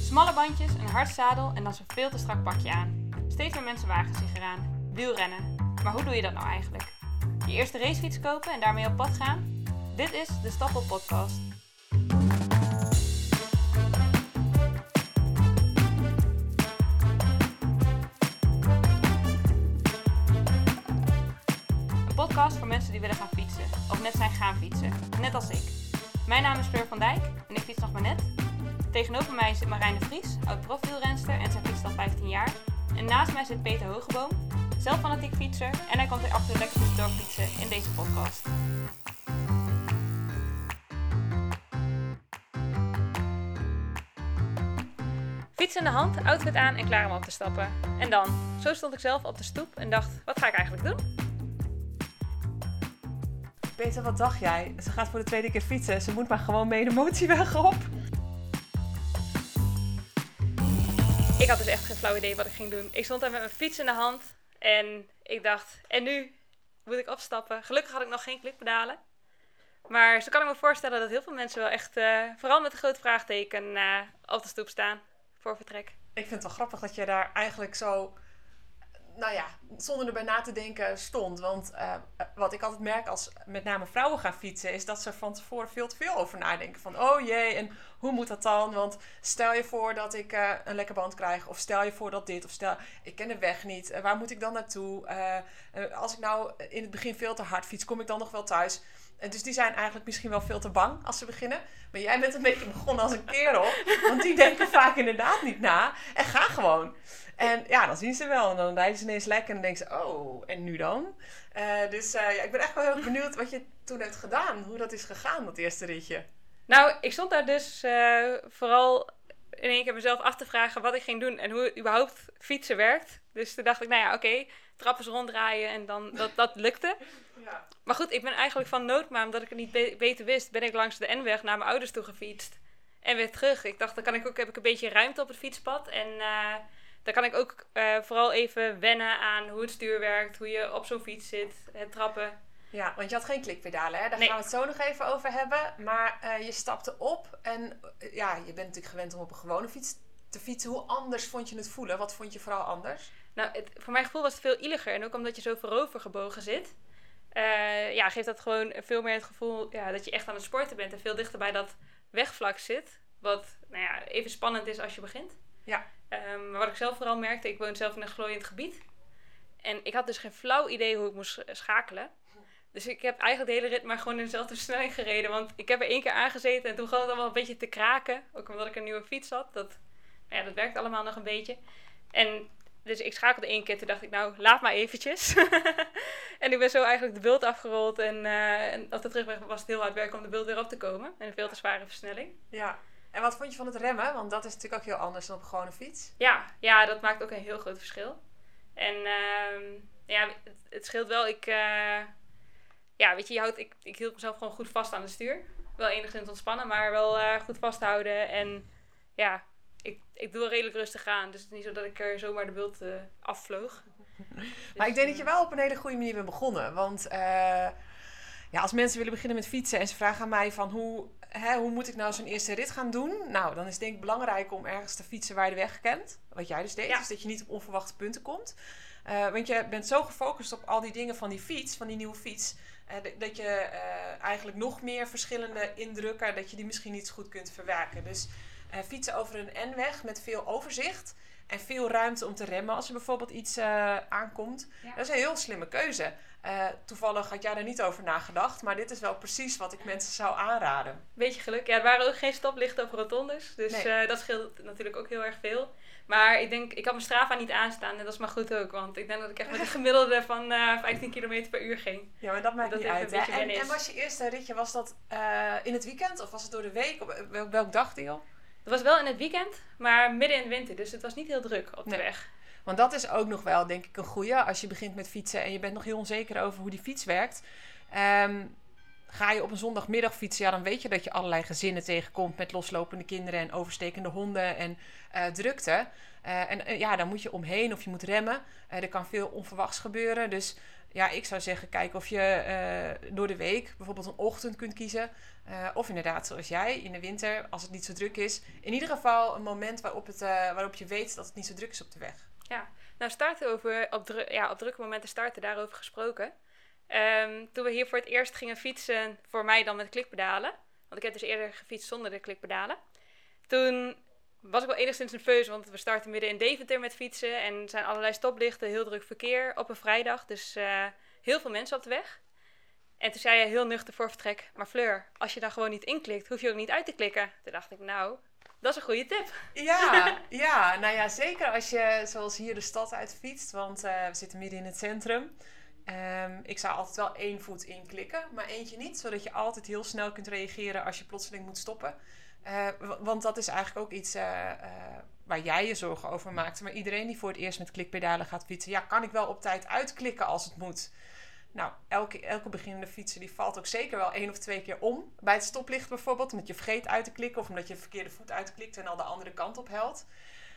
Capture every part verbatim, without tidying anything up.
Smalle bandjes, een hard zadel en dan zo'n veel te strak pakje aan. Steeds meer mensen wagen zich eraan. Wielrennen. Maar hoe doe je dat nou eigenlijk? Je eerste racefiets kopen en daarmee op pad gaan? Dit is de Stappel Podcast. Een podcast voor mensen die willen gaan fietsen. Of net zijn gaan fietsen. Net als ik. Mijn naam is Fleur van Dijk en ik fiets nog maar net. Tegenover mij zit Marijn de Vries, oud-profwielrenster en zij fietst al vijftien jaar. En naast mij zit Peter Hogeboom, zelf fanatiek fietser. En hij komt er af en toe lekker tussendoor fietsen in deze podcast. Fiets in de hand, outfit aan en klaar om op te stappen. En dan, zo stond ik zelf op de stoep en dacht, wat ga ik eigenlijk doen? Peter, wat dacht jij? Ze gaat voor de tweede keer fietsen. Ze moet maar gewoon mee de motieweg op. Ik had dus echt geen flauw idee wat ik ging doen. Ik stond daar met mijn fiets in de hand en ik dacht, en nu moet ik opstappen. Gelukkig had ik nog geen klikpedalen. Maar zo kan ik me voorstellen dat heel veel mensen wel echt, uh, vooral met een groot vraagteken, uh, op de stoep staan voor vertrek. Ik vind het wel grappig dat je daar eigenlijk zo, nou ja, zonder erbij na te denken stond. Want uh, wat ik altijd merk als met name vrouwen gaan fietsen, is dat ze er van tevoren veel te veel over nadenken. Van, oh jee, en hoe moet dat dan? Want stel je voor dat ik uh, een lekke band krijg, of stel je voor dat dit, of stel, ik ken de weg niet. Uh, waar moet ik dan naartoe? Uh, uh, als ik nou in het begin veel te hard fiets, kom ik dan nog wel thuis? En dus die zijn eigenlijk misschien wel veel te bang als ze beginnen. Maar jij bent een beetje begonnen als een kerel. Want die denken vaak inderdaad niet na. En ga gewoon. En ja, dan zien ze wel. En dan rijden ze ineens lekker. En dan denken ze, oh, en nu dan? Uh, dus uh, ja, ik ben echt wel heel erg benieuwd wat je toen hebt gedaan. Hoe dat is gegaan, dat eerste ritje. Nou, ik stond daar dus uh, vooral in één keer mezelf af te vragen wat ik ging doen. En hoe überhaupt fietsen werkt. Dus toen dacht ik, nou ja, oké. Okay, trappers ronddraaien en dan dat, dat lukte. Ja. Maar goed, ik ben eigenlijk van nood, maar omdat ik het niet be- beter wist, ben ik langs de N-weg naar mijn ouders toe gefietst. En weer terug. Ik dacht, dan kan ik ook, heb ik een beetje ruimte op het fietspad. En uh, dan kan ik ook uh, vooral even wennen aan hoe het stuur werkt, hoe je op zo'n fiets zit, het trappen. Ja, want je had geen klikpedalen, hè? Daar nee. gaan we het zo nog even over hebben. Maar uh, je stapte op en uh, ja, je bent natuurlijk gewend om op een gewone fiets te fietsen. Hoe anders vond je het voelen? Wat vond je vooral anders? Nou, het, voor mijn gevoel was het veel illiger. En ook omdat je zo voorover gebogen zit. Uh, ja, geeft dat gewoon veel meer het gevoel ja, dat je echt aan het sporten bent. En veel dichter bij dat wegvlak zit. Wat nou ja, even spannend is als je begint. Ja. Um, maar wat ik zelf vooral merkte, ik woon zelf in een glooiend gebied. En ik had dus geen flauw idee hoe ik moest schakelen. Dus ik heb eigenlijk de hele rit maar gewoon in dezelfde versnelling gereden. Want ik heb er één keer aangezeten en toen begon het allemaal een beetje te kraken. Ook omdat ik een nieuwe fiets had. Dat, ja, dat werkt allemaal nog een beetje. En dus ik schakelde één keer, toen dacht ik, nou, laat maar eventjes. En ik ben zo eigenlijk de bult afgerold. En, uh, en op de terugweg was het heel hard werken om de bult weer op te komen. En een veel te zware versnelling. Ja. En wat vond je van het remmen? Want dat is natuurlijk ook heel anders dan op een gewone fiets. Ja, ja, dat maakt ook een heel groot verschil. En uh, ja, het, het scheelt wel. Ik, uh, ja, weet je, je houdt, ik, ik hield mezelf gewoon goed vast aan het stuur. Wel enigszins ontspannen, maar wel uh, goed vasthouden. En ja, ik, ik doe wel redelijk rustig aan. Dus het is niet zo dat ik er zomaar de bult uh, afvloog. Maar dus, ik denk dat je wel op een hele goede manier bent begonnen. Want uh, ja, als mensen willen beginnen met fietsen en ze vragen aan mij van hoe, hè, hoe moet ik nou zo'n eerste rit gaan doen? Nou, dan is het denk ik belangrijk om ergens te fietsen waar je de weg kent. Wat jij dus deed, ja. Dus dat je niet op onverwachte punten komt. Uh, want je bent zo gefocust op al die dingen van die fiets, van die nieuwe fiets, uh, d- dat je uh, eigenlijk nog meer verschillende indrukken, dat je die misschien niet zo goed kunt verwerken. Dus uh, fietsen over een N-weg met veel overzicht en veel ruimte om te remmen als er bijvoorbeeld iets uh, aankomt. Ja. Dat is een heel slimme keuze. Uh, toevallig had jij daar niet over nagedacht, maar dit is wel precies wat ik mensen zou aanraden. Beetje geluk. Ja, er waren ook geen stoplichten op rotondes, dus nee. uh, dat scheelt natuurlijk ook heel erg veel. Maar ik denk, ik had mijn Strava niet aanstaan en dat is maar goed ook, want ik denk dat ik echt met een gemiddelde van uh, vijftien kilometer per uur ging. Ja, maar dat maakt dat niet uit. Hè? En, en was je eerste ritje, was dat uh, in het weekend of was het door de week? Op welk, welk dagdeel? Het was wel in het weekend, maar midden in de winter, dus het was niet heel druk op de nee. weg. Want dat is ook nog wel, denk ik, een goeie. Als je begint met fietsen en je bent nog heel onzeker over hoe die fiets werkt. Um, ga je op een zondagmiddag fietsen, ja, dan weet je dat je allerlei gezinnen tegenkomt met loslopende kinderen en overstekende honden en uh, drukte. Uh, en uh, ja, dan moet je omheen of je moet remmen. Uh, er kan veel onverwachts gebeuren. Dus ja, ik zou zeggen, kijk of je uh, door de week bijvoorbeeld een ochtend kunt kiezen. Uh, of inderdaad, zoals jij, in de winter, als het niet zo druk is. In ieder geval een moment waarop, het, uh, waarop je weet dat het niet zo druk is op de weg. Ja, nou starten over, op, dru- ja, op drukke momenten starten, daarover gesproken. Um, toen we hier voor het eerst gingen fietsen, voor mij dan met klikpedalen. Want ik heb dus eerder gefietst zonder de klikpedalen. Toen was ik wel enigszins nerveus, want we starten midden in Deventer met fietsen. En er zijn allerlei stoplichten, heel druk verkeer op een vrijdag. Dus uh, heel veel mensen op de weg. En toen zei je heel nuchter voor vertrek, maar Fleur, als je dan gewoon niet inklikt, hoef je ook niet uit te klikken. Toen dacht ik, nou, dat is een goede tip. Ja, ja, nou ja, zeker als je zoals hier de stad uit fietst, want uh, we zitten midden in het centrum. Um, ik zou altijd wel één voet inklikken, maar eentje niet, zodat je altijd heel snel kunt reageren als je plotseling moet stoppen. Uh, want dat is eigenlijk ook iets uh, uh, waar jij je zorgen over maakt. Maar iedereen die voor het eerst met klikpedalen gaat fietsen, ja, kan ik wel op tijd uitklikken als het moet? Nou, elke, elke beginnende fietser die valt ook zeker wel één of twee keer om. Bij het stoplicht bijvoorbeeld, omdat je vergeet uit te klikken of omdat je de verkeerde voet uitklikt en al de andere kant op helt.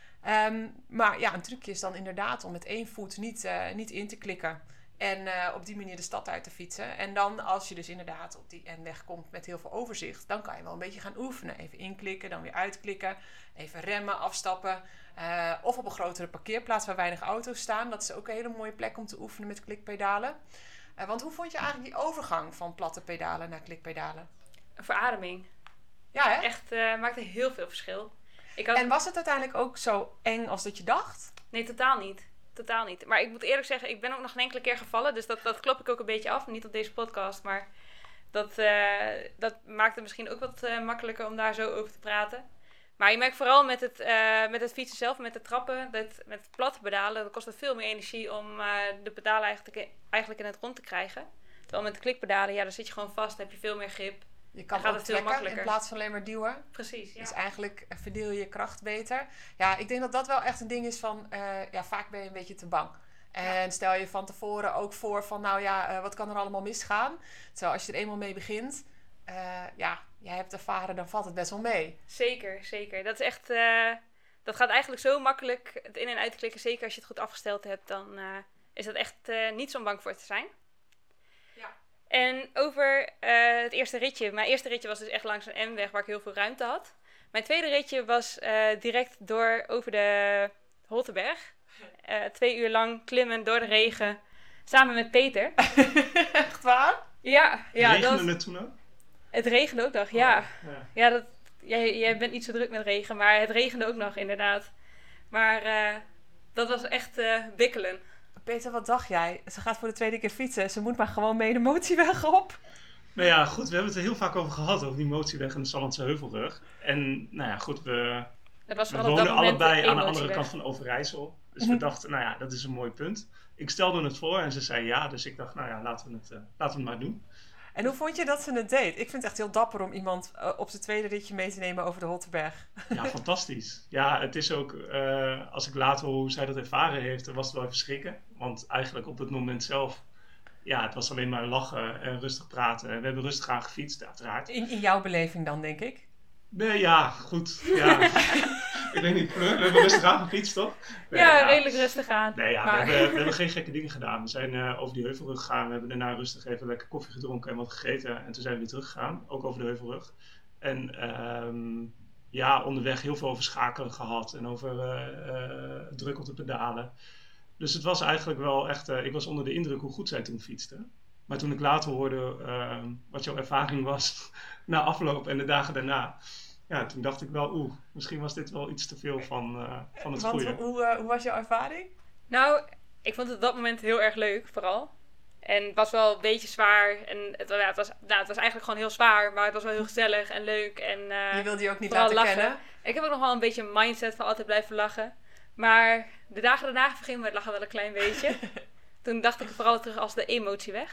Um, maar ja, een trucje is dan inderdaad om met één voet niet, uh, niet in te klikken. En uh, op die manier de stad uit te fietsen. En dan als je dus inderdaad op die N-weg komt met heel veel overzicht, dan kan je wel een beetje gaan oefenen. Even inklikken, dan weer uitklikken. Even remmen, afstappen. Uh, of op een grotere parkeerplaats waar weinig auto's staan. Dat is ook een hele mooie plek om te oefenen met klikpedalen. Uh, want hoe vond je eigenlijk die overgang van platte pedalen naar klikpedalen? Een verademing. Ja, hè? Echt, uh, maakte heel veel verschil. Ik had... En was het uiteindelijk ook zo eng als dat je dacht? Nee, totaal niet. Totaal niet. Maar ik moet eerlijk zeggen, ik ben ook nog geen enkele keer gevallen. Dus dat, dat klop ik ook een beetje af. Niet op deze podcast, maar dat, uh, dat maakt het misschien ook wat uh, makkelijker om daar zo over te praten. Maar je merkt vooral met het, uh, met het fietsen zelf, met de trappen, dat, met platte pedalen, dan kost het veel meer energie om uh, de pedalen eigenlijk, eigenlijk in het rond te krijgen. Terwijl met de klikpedalen, ja, dan zit je gewoon vast, dan heb je veel meer grip. Je kan gaat ook het veel trekken makkelijker. In plaats van alleen maar duwen. Precies, ja. Dus eigenlijk verdeel je je kracht beter. Ja, ik denk dat dat wel echt een ding is van, uh, ja, vaak ben je een beetje te bang. En ja. Stel je van tevoren ook voor van, nou ja, uh, wat kan er allemaal misgaan? Terwijl als je er eenmaal mee begint, uh, ja, jij hebt ervaren, dan valt het best wel mee. Zeker, zeker. Dat is echt, uh, dat gaat eigenlijk zo makkelijk het in- en uitklikken. Zeker als je het goed afgesteld hebt, dan uh, is dat echt uh, niet zo bang voor te zijn. Ja. En over uh, het eerste ritje. Mijn eerste ritje was dus echt langs een M-weg waar ik heel veel ruimte had. Mijn tweede ritje was uh, direct door over de Holteberg. Uh, twee uur lang klimmen door de regen. Samen met Peter. Echt waar? Ja. ja Regende dat, het toen ook? Het regende ook nog, ja. Oh, ja. ja dat, jij, jij bent niet zo druk met regen, maar het regende ook nog inderdaad. Maar uh, dat was echt uh, bikkelen. Peter, wat dacht jij? Ze gaat voor de tweede keer fietsen. Ze moet maar gewoon mee de motieweg op. Nou ja, goed, we hebben het er heel vaak over gehad, over die motieweg en de Sallandse Heuvelrug. En nou ja, goed, we, dat was we woonden allebei aan de andere kant van Overijssel. Dus we dachten, nou ja, dat is een mooi punt. Ik stelde het voor en ze zei ja, dus ik dacht, nou ja, laten we het, uh, laten we het maar doen. En hoe vond je dat ze het deed? Ik vind het echt heel dapper om iemand uh, op zijn tweede ritje mee te nemen over de Holteberg. Ja, fantastisch. Ja, het is ook, uh, als ik later hoor hoe zij dat ervaren heeft, was het wel even schrikken. Want eigenlijk op het moment zelf, ja, het was alleen maar lachen en rustig praten. We hebben rustig aan gefietst, uiteraard. In, in jouw beleving dan, denk ik? Nee, ja, goed. Ja. Ik weet niet, we hebben rustig aan gefietst, toch? Nee, ja, ja, redelijk rustig aan. Nee, ja, maar... we, hebben, we hebben geen gekke dingen gedaan. We zijn uh, over die heuvelrug gegaan. We hebben daarna rustig even lekker koffie gedronken en wat gegeten. En toen zijn we weer teruggegaan, ook over de heuvelrug. En um, ja, onderweg heel veel over schakelen gehad. En over uh, uh, druk op de pedalen. Dus het was eigenlijk wel echt... Uh, ik was onder de indruk hoe goed zij toen fietste. Maar toen ik later hoorde uh, wat jouw ervaring was na afloop en de dagen daarna... Ja, toen dacht ik wel, oeh, misschien was dit wel iets te veel van, uh, van het Want, goede. Hoe, uh, hoe was jouw ervaring? Nou, ik vond het op dat moment heel erg leuk, vooral. En het was wel een beetje zwaar. En het, ja, het, was, nou, het was eigenlijk gewoon heel zwaar, maar het was wel heel gezellig en leuk. En, uh, je wilde je ook niet laten lachen. kennen. Ik heb ook nog wel een beetje een mindset van altijd blijven lachen. Maar de dagen daarna verging met lachen wel een klein beetje. Toen dacht ik vooral terug als de emotie weg.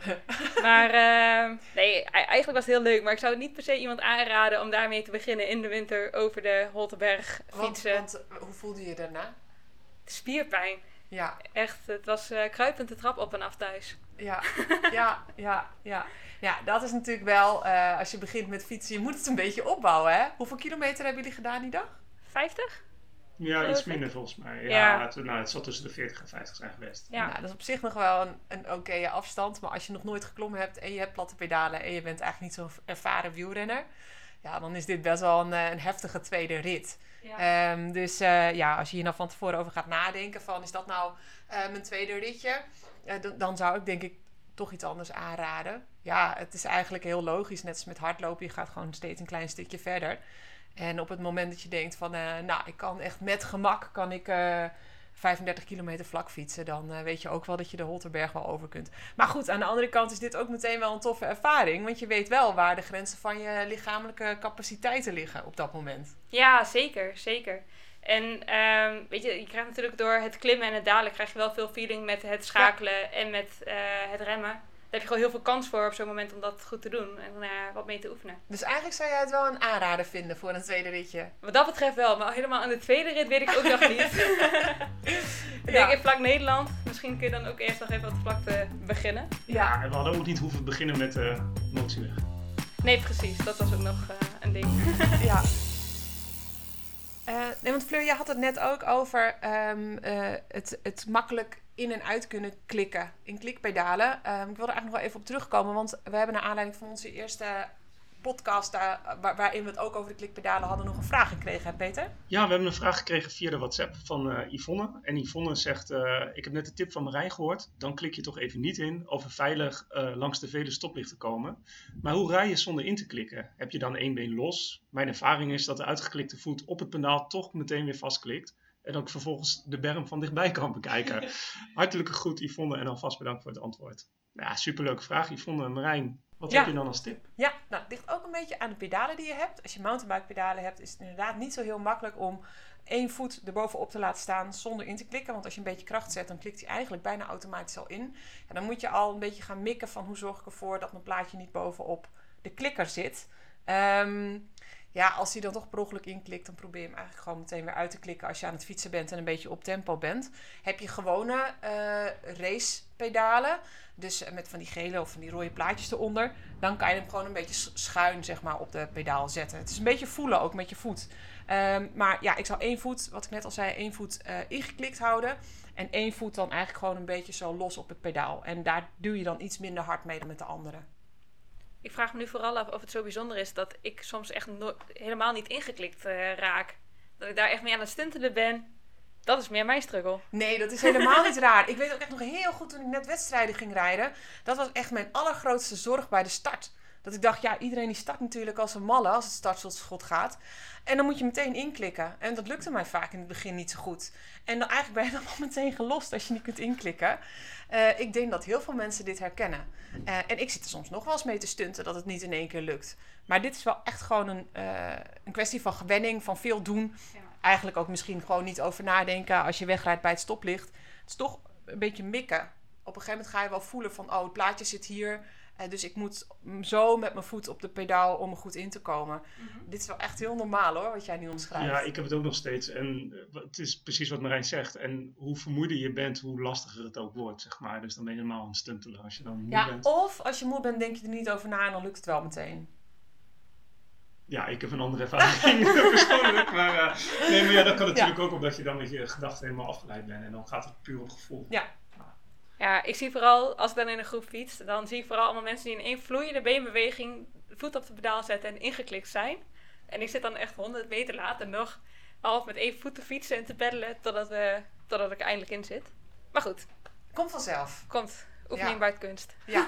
Maar uh, nee, eigenlijk was het heel leuk. Maar ik zou het niet per se iemand aanraden om daarmee te beginnen in de winter over de Holteberg fietsen. Want, want hoe voelde je daarna? Spierpijn. Ja. Echt, het was uh, kruipend de trap op en af thuis. Ja, ja, ja, ja. Ja, dat is natuurlijk wel, uh, als je begint met fietsen, je moet het een beetje opbouwen, hè? Hoeveel kilometer hebben jullie gedaan die dag? vijftig? Ja, iets minder volgens mij. Ja, ja. Het, nou, het zal tussen de veertig en vijftig zijn geweest. Ja, nou, dat is op zich nog wel een, een oké okay afstand. Maar als je nog nooit geklommen hebt en je hebt platte pedalen en je bent eigenlijk niet zo'n ervaren wielrenner, ja, dan is dit best wel een, een heftige tweede rit. Ja. Um, dus uh, ja, als je hier nou van tevoren over gaat nadenken van, is dat nou uh, mijn tweede ritje? Uh, d- dan zou ik denk ik toch iets anders aanraden. Ja, het is eigenlijk heel logisch. Net als met hardlopen, je gaat gewoon steeds een klein stukje verder. En op het moment dat je denkt van, uh, nou, ik kan echt met gemak kan ik uh, vijfendertig kilometer vlak fietsen, dan uh, weet je ook wel dat je de Holterberg wel over kunt. Maar goed, aan de andere kant is dit ook meteen wel een toffe ervaring, want je weet wel waar de grenzen van je lichamelijke capaciteiten liggen op dat moment. Ja, zeker, zeker. En um, weet je, je krijgt natuurlijk door het klimmen en het dalen krijg je wel veel feeling met het schakelen ja. en met uh, het remmen. Daar heb je gewoon heel veel kans voor op zo'n moment om dat goed te doen en uh, wat mee te oefenen. Dus eigenlijk zou jij het wel een aanrader vinden voor een tweede ritje? Wat dat betreft wel, maar helemaal aan de tweede rit weet ik ook nog niet. Ik denk in vlak Nederland, misschien kun je dan ook eerst nog even wat vlak te beginnen. Ja, en we hadden ook niet hoeven beginnen met de uh, motieweg. Nee, precies. Dat was ook nog uh, een ding. Ja. Uh, nee, want Fleur, je had het net ook over um, uh, het, het makkelijk in en uit kunnen klikken in klikpedalen. Um, ik wilde eigenlijk nog wel even op terugkomen, want we hebben naar aanleiding van onze eerste podcast, uh, waar, waarin we het ook over de klikpedalen hadden, nog een vraag gekregen, hè Peter? Ja, we hebben een vraag gekregen via de WhatsApp van uh, Yvonne. En Yvonne zegt, uh, ik heb net de tip van Marijn gehoord, dan klik je toch even niet in over veilig uh, langs de vele stoplichten komen. Maar hoe rij je zonder in te klikken? Heb je dan één been los? Mijn ervaring is dat de uitgeklikte voet op het pedaal toch meteen weer vastklikt. En ook vervolgens de berm van dichtbij kan bekijken. Hartelijke groet Yvonne en alvast bedankt voor het antwoord. Ja, superleuke vraag Yvonne en Marijn. Wat ja. heb je dan als tip? Ja, nou, het ligt ook een beetje aan de pedalen die je hebt. Als je mountainbike pedalen hebt, is het inderdaad niet zo heel makkelijk om één voet erbovenop te laten staan zonder in te klikken. Want als je een beetje kracht zet, dan klikt hij eigenlijk bijna automatisch al in. En dan moet je al een beetje gaan mikken van hoe zorg ik ervoor dat mijn plaatje niet bovenop de klikker zit. Um, ja, als hij dan toch per ongeluk inklikt, dan probeer je hem eigenlijk gewoon meteen weer uit te klikken als je aan het fietsen bent en een beetje op tempo bent. Heb je gewone uh, racepedalen, dus met van die gele of van die rode plaatjes eronder, dan kan je hem gewoon een beetje schuin zeg maar, op de pedaal zetten. Het is een beetje voelen ook met je voet. Um, maar ja, ik zou één voet, wat ik net al zei, één voet uh, ingeklikt houden. En één voet dan eigenlijk gewoon een beetje zo los op het pedaal. En daar duw je dan iets minder hard mee dan met de andere. Ik vraag me nu vooral af of het zo bijzonder is dat ik soms echt no- helemaal niet ingeklikt uh, raak. Dat ik daar echt mee aan het stuntelen ben. Dat is meer mijn struggle. Nee, dat is helemaal niet raar. Ik weet ook echt nog heel goed toen ik net wedstrijden ging rijden. Dat was echt mijn allergrootste zorg bij de start. Dat ik dacht, ja, iedereen die start natuurlijk als een malle als het startschot gaat. En dan moet je meteen inklikken. En dat lukte mij vaak in het begin niet zo goed. En dan eigenlijk ben je dan al meteen gelost als je niet kunt inklikken. Uh, ik denk dat heel veel mensen dit herkennen. Uh, en ik zit er soms nog wel eens mee te stunten dat het niet in één keer lukt. Maar dit is wel echt gewoon een, uh, een kwestie van gewenning, van veel doen. Ja. Eigenlijk ook misschien gewoon niet over nadenken als je wegrijdt bij het stoplicht. Het is toch een beetje mikken. Op een gegeven moment ga je wel voelen van, oh, het plaatje zit hier. Uh, dus ik moet zo met mijn voet op de pedaal om er goed in te komen. Mm-hmm. Dit is wel echt heel normaal hoor, wat jij nu omschrijft. Ja, ik heb het ook nog steeds. En uh, het is precies wat Marijn zegt. En hoe vermoeider je bent, hoe lastiger het ook wordt, zeg maar. Dus dan ben je helemaal aan het stuntelen als je dan moe ja, bent. Of als je moe bent, denk je er niet over na en dan lukt het wel meteen. Ja, ik heb een andere ervaring persoonlijk. Maar, uh, nee, maar ja, dat kan natuurlijk ja. ook omdat je dan met je gedachten helemaal afgeleid bent. En dan gaat het puur op gevoel. Ja. Ja, ik zie vooral, als ik dan in een groep fiets, dan zie ik vooral allemaal mensen die in één vloeiende beenbeweging de voet op de pedaal zetten en ingeklikt zijn. En ik zit dan echt honderd meter later nog half met één voet te fietsen en te peddelen totdat, we, totdat ik er eindelijk in zit. Maar goed. Komt vanzelf. Komt. Oefening ja. baart kunst. Ja.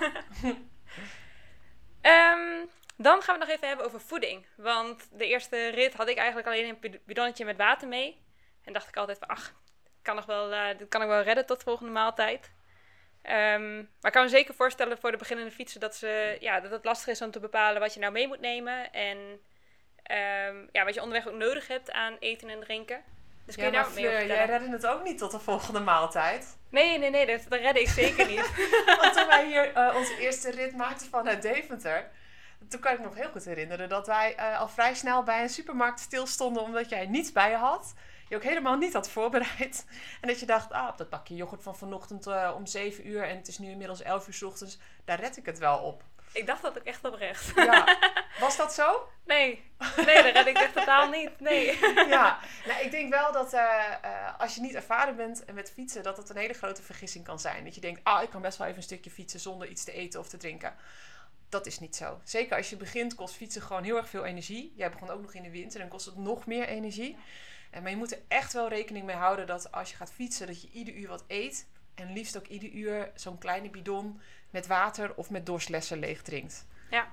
um, dan gaan we het nog even hebben over voeding. Want de eerste rit had ik eigenlijk alleen een bidonnetje met water mee. En dacht ik altijd van, ach, kan nog wel, uh, dit kan ik wel redden tot de volgende maaltijd. Um, maar ik kan me zeker voorstellen voor de beginnende fietsen dat, ze, ja, dat het lastig is om te bepalen wat je nou mee moet nemen. En um, ja, wat je onderweg ook nodig hebt aan eten en drinken. Dus kun ja, je daar maar mee over Fleur, jij redde het ook niet tot de volgende maaltijd. Nee, nee, nee, dat, dat redde ik zeker niet. Want toen wij hier uh, onze eerste rit maakten vanuit Deventer, toen kan ik me nog heel goed herinneren dat wij uh, al vrij snel bij een supermarkt stilstonden omdat jij niets bij je had. Je ook helemaal niet had voorbereid. En dat je dacht, ah, dat bakje yoghurt van vanochtend uh, om zeven uur en het is nu inmiddels elf uur 's ochtends, daar red ik het wel op. Ik dacht dat ook echt oprecht. Ja. Was dat zo? Nee, nee, dat red ik echt totaal niet. Nee. Ja, nou, ik denk wel dat uh, uh, als je niet ervaren bent met fietsen, dat het een hele grote vergissing kan zijn. Dat je denkt, ah, ik kan best wel even een stukje fietsen zonder iets te eten of te drinken. Dat is niet zo. Zeker als je begint, kost fietsen gewoon heel erg veel energie. Jij begon ook nog in de winter, dan kost het nog meer energie. Uh, maar je moet er echt wel rekening mee houden dat als je gaat fietsen, dat je ieder uur wat eet. En liefst ook ieder uur zo'n kleine bidon met water of met dorstlessen leeg drinkt. Ja.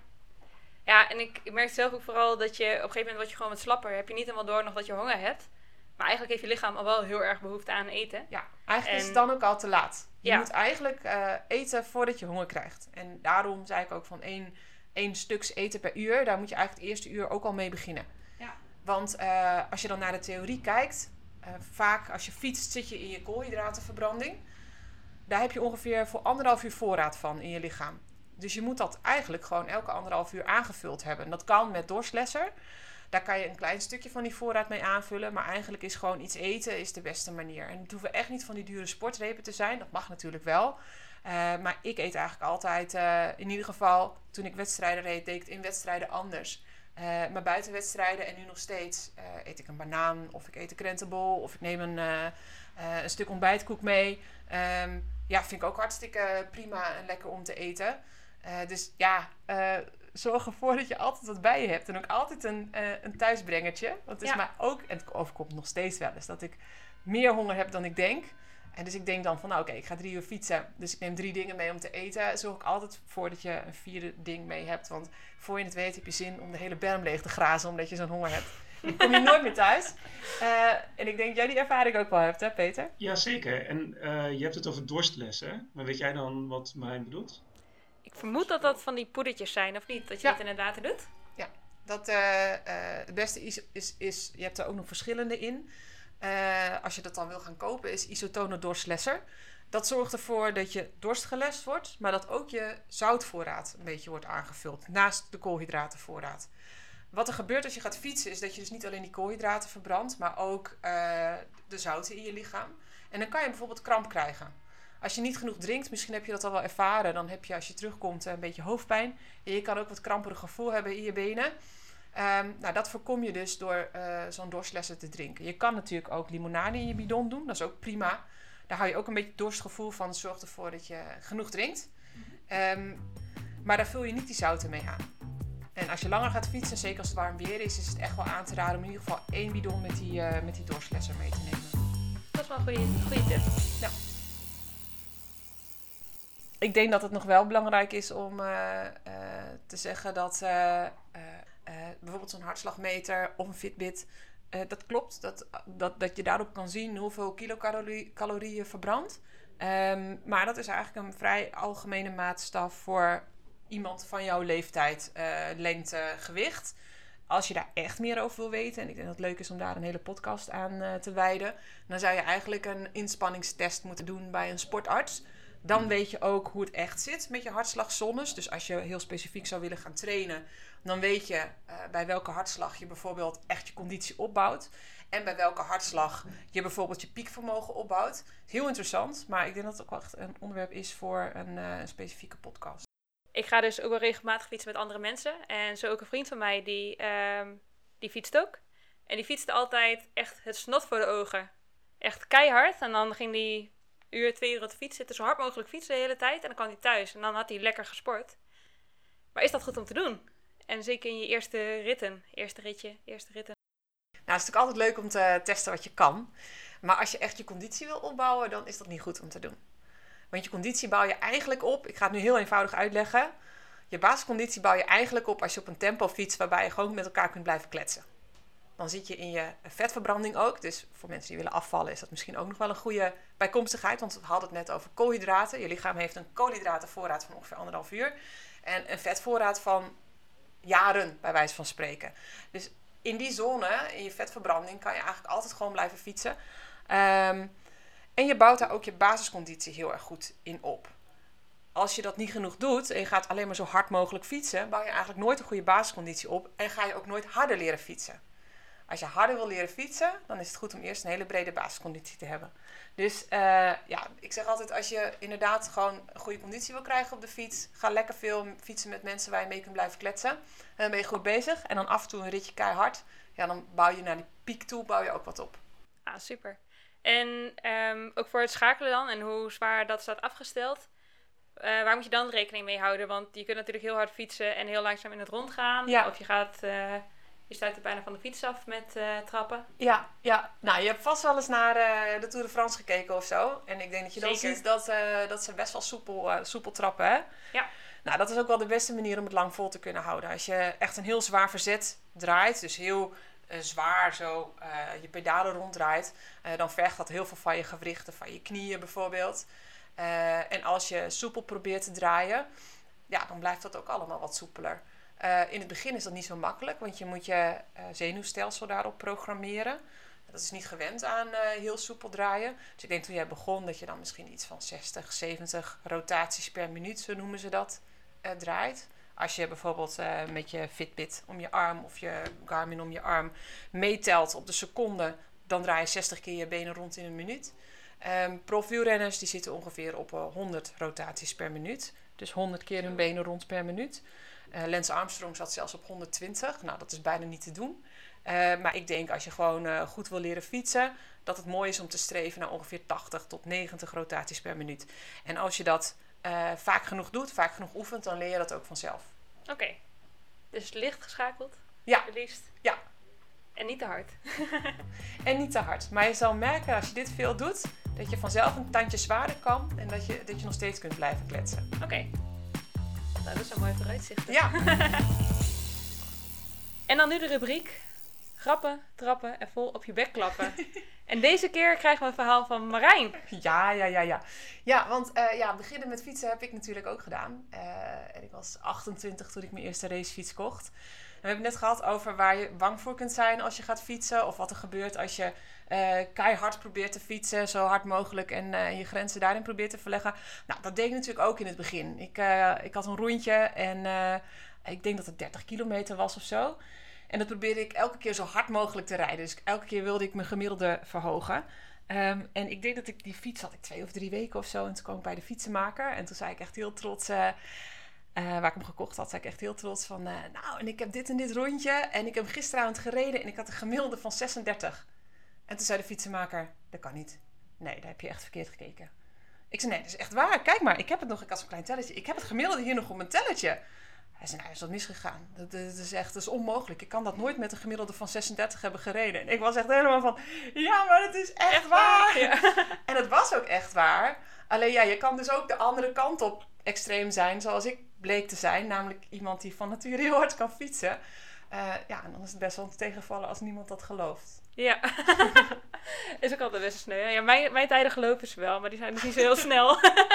Ja, en ik, ik merk zelf ook vooral dat je op een gegeven moment word je gewoon wat slapper. Heb je niet helemaal door nog dat je honger hebt. Maar eigenlijk heeft je lichaam al wel heel erg behoefte aan eten. Ja, eigenlijk en... is het dan ook al te laat. Je ja. moet eigenlijk uh, eten voordat je honger krijgt. En daarom zei ik ook van één, één stuks eten per uur. Daar moet je eigenlijk het eerste uur ook al mee beginnen. Ja. Want uh, als je dan naar de theorie kijkt. Uh, vaak als je fietst zit je in je koolhydratenverbranding. Daar heb je ongeveer voor anderhalf uur voorraad van in je lichaam. Dus je moet dat eigenlijk gewoon elke anderhalf uur aangevuld hebben. En dat kan met dorstlesser. Daar kan je een klein stukje van die voorraad mee aanvullen. Maar eigenlijk is gewoon iets eten is de beste manier. En het hoeven echt niet van die dure sportrepen te zijn. Dat mag natuurlijk wel. Uh, maar ik eet eigenlijk altijd, uh, in ieder geval toen ik wedstrijden reed, deed ik het in wedstrijden anders. Uh, maar buiten wedstrijden en nu nog steeds uh, eet ik een banaan of ik eet een krentenbol. Of ik neem een, uh, uh, een stuk ontbijtkoek mee. Um, ja, vind ik ook hartstikke prima en lekker om te eten. Uh, dus ja, uh, zorg ervoor dat je altijd wat bij je hebt. En ook altijd een, uh, een thuisbrengertje. Want het is ja. mij ook, en het overkomt nog steeds wel eens, dat ik meer honger heb dan ik denk. En dus ik denk dan van, nou oké, okay, ik ga drie uur fietsen. Dus ik neem drie dingen mee om te eten. Zorg ik altijd voor dat je een vierde ding mee hebt. Want voor je het weet heb je zin om de hele berm leeg te grazen, omdat je zo'n honger hebt. Dan kom je nooit meer thuis. Uh, en ik denk dat jij die ervaring ook wel hebt, hè Peter? Jazeker. En uh, je hebt het over dorstlessen. Maar weet jij dan wat Marijn bedoelt? Ik vermoed dat dat van die poedertjes zijn, of niet? Dat je ja. het in het water doet? Ja, dat, uh, uh, het beste is, is, is, je hebt er ook nog verschillende in. Uh, als je dat dan wil gaan kopen, is isotone dorstlesser. Dat zorgt ervoor dat je dorst gelest wordt, maar dat ook je zoutvoorraad een beetje wordt aangevuld, naast de koolhydratenvoorraad. Wat er gebeurt als je gaat fietsen, is dat je dus niet alleen die koolhydraten verbrandt, maar ook uh, de zouten in je lichaam. En dan kan je bijvoorbeeld kramp krijgen. Als je niet genoeg drinkt, misschien heb je dat al wel ervaren, dan heb je als je terugkomt een beetje hoofdpijn. En je kan ook wat kramperig gevoel hebben in je benen. Um, nou, dat voorkom je dus door uh, zo'n dorstlessen te drinken. Je kan natuurlijk ook limonade in je bidon doen, dat is ook prima. Daar hou je ook een beetje dorstgevoel van, zorgt ervoor dat je genoeg drinkt. Um, maar daar vul je niet die zouten mee aan. En als je langer gaat fietsen, zeker als het warm weer is, is het echt wel aan te raden om in ieder geval één bidon met die, uh, met die dorstlesser mee te nemen. Dat is wel een goede, goede tip. Ja. Ik denk dat het nog wel belangrijk is om uh, uh, te zeggen dat uh, uh, uh, bijvoorbeeld zo'n hartslagmeter of een Fitbit, uh, dat klopt. Dat, dat, dat je daarop kan zien hoeveel kilocalorieën je verbrandt. Um, maar dat is eigenlijk een vrij algemene maatstaf voor iemand van jouw leeftijd, uh, lengte, gewicht. Als je daar echt meer over wil weten, en ik denk dat het leuk is om daar een hele podcast aan uh, te wijden, dan zou je eigenlijk een inspanningstest moeten doen bij een sportarts. Dan weet je ook hoe het echt zit met je hartslagzones. Dus als je heel specifiek zou willen gaan trainen, dan weet je uh, bij welke hartslag je bijvoorbeeld echt je conditie opbouwt. En bij welke hartslag je bijvoorbeeld je piekvermogen opbouwt. Heel interessant, maar ik denk dat het ook wel echt een onderwerp is voor een, uh, een specifieke podcast. Ik ga dus ook wel regelmatig fietsen met andere mensen. En zo ook een vriend van mij, die, uh, die fietst ook. En die fietste altijd echt het snot voor de ogen. Echt keihard. En dan ging die uur, twee uur op de fiets zitten, zo hard mogelijk fietsen de hele tijd. En dan kwam hij thuis en dan had hij lekker gesport. Maar is dat goed om te doen? En zeker in je eerste ritten. Eerste ritje, eerste ritten. Nou, het is natuurlijk altijd leuk om te testen wat je kan. Maar als je echt je conditie wil opbouwen, dan is dat niet goed om te doen. Want je conditie bouw je eigenlijk op, ik ga het nu heel eenvoudig uitleggen. Je basisconditie bouw je eigenlijk op als je op een tempo fietst waarbij je gewoon met elkaar kunt blijven kletsen. Dan zit je in je vetverbranding ook. Dus voor mensen die willen afvallen is dat misschien ook nog wel een goede bijkomstigheid. Want we hadden het net over koolhydraten. Je lichaam heeft een koolhydratenvoorraad van ongeveer anderhalf uur. En een vetvoorraad van jaren, bij wijze van spreken. Dus in die zone, in je vetverbranding, kan je eigenlijk altijd gewoon blijven fietsen. Um, en je bouwt daar ook je basisconditie heel erg goed in op. Als je dat niet genoeg doet en je gaat alleen maar zo hard mogelijk fietsen, bouw je eigenlijk nooit een goede basisconditie op en ga je ook nooit harder leren fietsen. Als je harder wil leren fietsen, dan is het goed om eerst een hele brede basisconditie te hebben. Dus uh, ja, ik zeg altijd, als je inderdaad gewoon een goede conditie wil krijgen op de fiets, ga lekker veel fietsen met mensen waar je mee kunt blijven kletsen. En dan ben je goed bezig. En dan af en toe een ritje keihard. Ja, dan bouw je naar die piek toe, bouw je ook wat op. Ah, super. En um, ook voor het schakelen dan en hoe zwaar dat staat afgesteld. Uh, waar moet je dan rekening mee houden? Want je kunt natuurlijk heel hard fietsen en heel langzaam in het rond gaan. Ja. Of je gaat... Uh, Je stuit er bijna van de fiets af met uh, trappen. Ja, ja, nou je hebt vast wel eens naar uh, de Tour de France gekeken of zo. En ik denk dat je dan Zeker. ziet dat, uh, dat ze best wel soepel, uh, soepel trappen, hè? Ja. Nou, dat is ook wel de beste manier om het lang vol te kunnen houden. Als je echt een heel zwaar verzet draait, dus heel uh, zwaar zo uh, je pedalen ronddraait, uh, dan vergt dat heel veel van je gewrichten, van je knieën bijvoorbeeld. Uh, en als je soepel probeert te draaien, ja, dan blijft dat ook allemaal wat soepeler. Uh, in het begin is dat niet zo makkelijk, want je moet je uh, zenuwstelsel daarop programmeren. Dat is niet gewend aan uh, heel soepel draaien. Dus ik denk toen jij begon dat je dan misschien iets van zestig, zeventig rotaties per minuut, zo noemen ze dat, uh, draait. Als je bijvoorbeeld uh, met je Fitbit om je arm of je Garmin om je arm meetelt op de seconde, dan draai je zestig keer je benen rond in een minuut. Um, Profielrenners die zitten ongeveer op uh, honderd rotaties per minuut. Dus honderd keer hun benen rond per minuut. Uh, Lance Armstrong zat zelfs op honderdtwintig. Nou, dat is bijna niet te doen. Uh, maar ik denk als je gewoon uh, goed wil leren fietsen, dat het mooi is om te streven naar ongeveer tachtig tot negentig rotaties per minuut. En als je dat uh, vaak genoeg doet, vaak genoeg oefent, dan leer je dat ook vanzelf. Oké. Okay. Dus licht geschakeld? Ja. Het liefst? Ja. En niet te hard? En niet te hard. Maar je zal merken als je dit veel doet, dat je vanzelf een tandje zwaarder kan en dat je, dat je nog steeds kunt blijven kletsen. Oké. Okay. Nou, dat is een mooi vooruitzicht. Ja. En dan nu de rubriek. Grappen, trappen en vol op je bek klappen. En deze keer krijgen we een verhaal van Marijn. Ja, ja, ja, ja. Ja, want uh, ja, beginnen met fietsen heb ik natuurlijk ook gedaan. Uh, en ik was achtentwintig toen ik mijn eerste racefiets kocht. En we hebben het net gehad over waar je bang voor kunt zijn als je gaat fietsen. Of wat er gebeurt als je uh, keihard probeert te fietsen, zo hard mogelijk. En uh, je grenzen daarin probeert te verleggen. Nou, dat deed ik natuurlijk ook in het begin. Ik, uh, ik had een rondje en uh, ik denk dat het dertig kilometer was of zo. En dat probeerde ik elke keer zo hard mogelijk te rijden. Dus elke keer wilde ik mijn gemiddelde verhogen. Um, en ik denk dat ik die fiets had ik twee of drie weken of zo. En toen kwam ik bij de fietsenmaker. En toen zei ik echt heel trots, uh, uh, waar ik hem gekocht had, zei ik echt heel trots van... Uh, nou, en ik heb dit en dit rondje. En ik heb hem gisteravond gereden en ik had een gemiddelde van zesendertig. En toen zei de fietsenmaker, dat kan niet. Nee, daar heb je echt verkeerd gekeken. Ik zei, nee, dat is echt waar. Kijk maar, ik heb het nog, ik had zo'n klein telletje. Ik heb het gemiddelde hier nog op mijn telletje. Hij zei, nou, is dat misgegaan? Dat, dat is echt dat is onmogelijk. Ik kan dat nooit met een gemiddelde van zesendertig hebben gereden. En ik was echt helemaal van, ja, maar het is echt, echt waar. Ja. En het was ook echt waar. Alleen ja, je kan dus ook de andere kant op extreem zijn, zoals ik bleek te zijn. Namelijk iemand die van nature heel hard kan fietsen. Uh, ja, en dan is het best wel te tegenvallen als niemand dat gelooft. Ja, is ook altijd best sneu. Ja, mijn, mijn tijden gelopen ze wel, maar die zijn dus niet zo heel snel.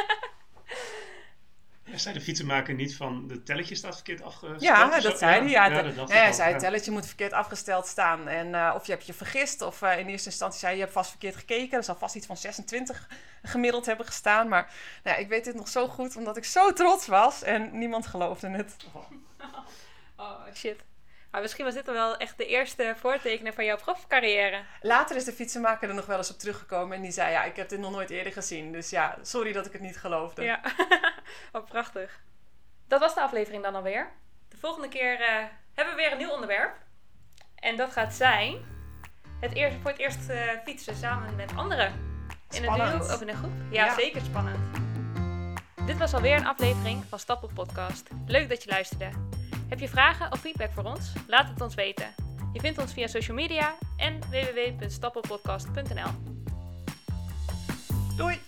Ja, zei de fietsenmaker niet van de telletje staat verkeerd afgesteld? Ja, dat zei hij. Ja, ja, ja, dat ja, hij zei het telletje moet verkeerd afgesteld staan. En uh, of je hebt je vergist. Of uh, in eerste instantie zei je hebt vast verkeerd gekeken. Er zal vast iets van zesentwintig gemiddeld hebben gestaan. Maar nou ja, ik weet dit nog zo goed omdat ik zo trots was. En niemand geloofde het. Oh, oh shit. Maar misschien was dit dan wel echt de eerste voortekenen van jouw profcarrière. Later is de fietsenmaker er nog wel eens op teruggekomen. En die zei, ja, ik heb dit nog nooit eerder gezien. Dus ja, sorry dat ik het niet geloofde. Ja, oh, prachtig. Dat was de aflevering dan alweer. De volgende keer uh, hebben we weer een nieuw onderwerp. En dat gaat zijn... Het eerst, voor het eerst uh, fietsen samen met anderen. In Spannend. een duo of in een groep. Ja, ja, zeker spannend. Dit was alweer een aflevering van Stappel Podcast. Leuk dat je luisterde. Heb je vragen of feedback voor ons? Laat het ons weten. Je vindt ons via social media en w w w punt stappelpodcast punt n l. Doei!